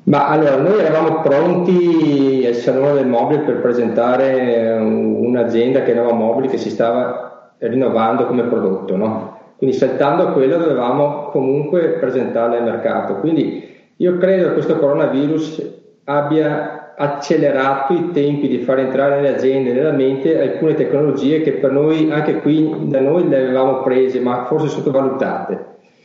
Ma allora, noi eravamo pronti al Salone del Mobile per presentare un'azienda che era Nova Mobili che si stava rinnovando come prodotto, no? Quindi saltando a quello dovevamo comunque presentarla al mercato. Quindi io credo che questo coronavirus abbia accelerato i tempi di far entrare nelle aziende, nella mente, alcune tecnologie che per noi, anche qui da noi, le avevamo prese, ma forse sottovalutate.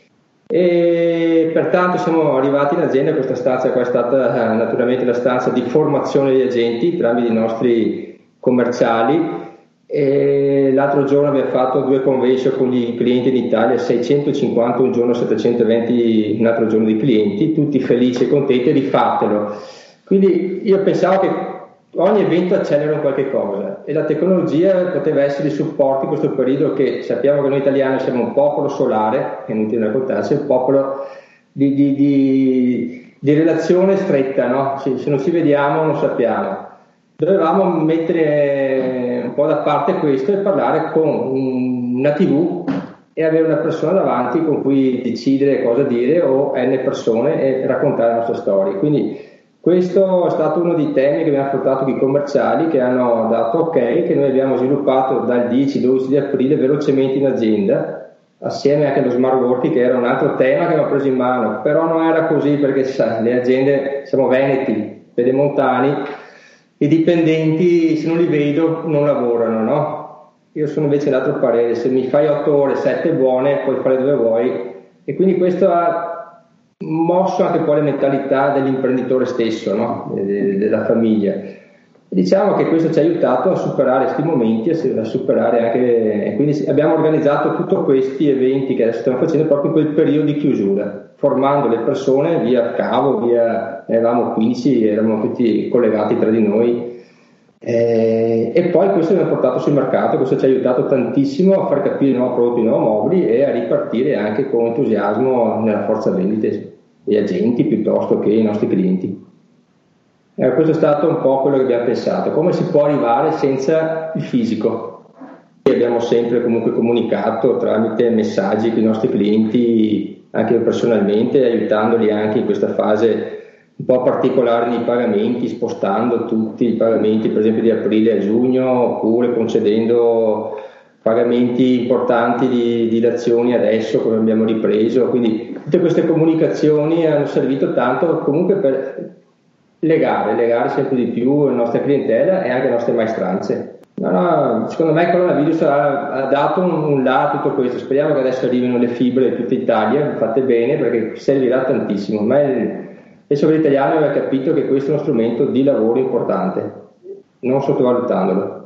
E pertanto siamo arrivati in azienda. Questa stanza qua è stata naturalmente la stanza di formazione degli agenti tramite i nostri commerciali, e l'altro giorno abbiamo fatto 2 convention con gli clienti in Italia, 650 un giorno, 720 un altro giorno di clienti, tutti felici e contenti. Rifatelo. Quindi io pensavo che ogni evento accelera qualche cosa e la tecnologia poteva essere di supporto in questo periodo, che sappiamo che noi italiani siamo un popolo solare, che non ti raccontarsi, un popolo di relazione stretta, no? Se non ci vediamo non sappiamo. Dovevamo mettere un po' da parte questo e parlare con una TV e avere una persona davanti con cui decidere cosa dire, o n persone, e raccontare la nostra storia. Quindi questo è stato uno dei temi che abbiamo affrontato con i commerciali, che hanno dato ok, che noi abbiamo sviluppato dal 10-12 di aprile velocemente in azienda, assieme anche allo smart working, che era un altro tema che abbiamo preso in mano. Però non era così, perché sai, le aziende, siamo veneti, pedemontani, i dipendenti se non li vedo non lavorano, no? Io sono invece l'altro parere: se mi fai 8 ore, 7 buone, puoi fare dove vuoi. E quindi questo ha mosso anche poi la mentalità dell'imprenditore stesso, no? Della famiglia. E diciamo che questo ci ha aiutato a superare questi momenti, a superare anche, e quindi abbiamo organizzato tutti questi eventi che adesso stiamo facendo proprio in quel periodo di chiusura, formando le persone via cavo, eravamo 15, eravamo tutti collegati tra di noi, e poi questo l'abbiamo portato sul mercato. Questo ci ha aiutato tantissimo a far capire il nuovo prodotto, i nuovi mobili, e a ripartire anche con entusiasmo nella forza vendite gli agenti piuttosto che i nostri clienti. Questo è stato un po' quello che abbiamo pensato: come si può arrivare senza il fisico. Abbiamo sempre comunque comunicato tramite messaggi con i nostri clienti, anche personalmente, aiutandoli anche in questa fase un po' particolare nei pagamenti, spostando tutti i pagamenti per esempio di aprile a giugno, oppure concedendo pagamenti importanti di dilazioni adesso come abbiamo ripreso. Quindi tutte queste comunicazioni hanno servito tanto comunque per legare sempre di più la nostra clientela e anche le nostre maestranze. No, secondo me il coronavirus ha dato un là a tutto questo. Speriamo che adesso arrivino le fibre in tutta Italia, fatte bene, perché servirà tantissimo. Ma il sovrano italiano aveva capito che questo è uno strumento di lavoro importante, non sottovalutandolo.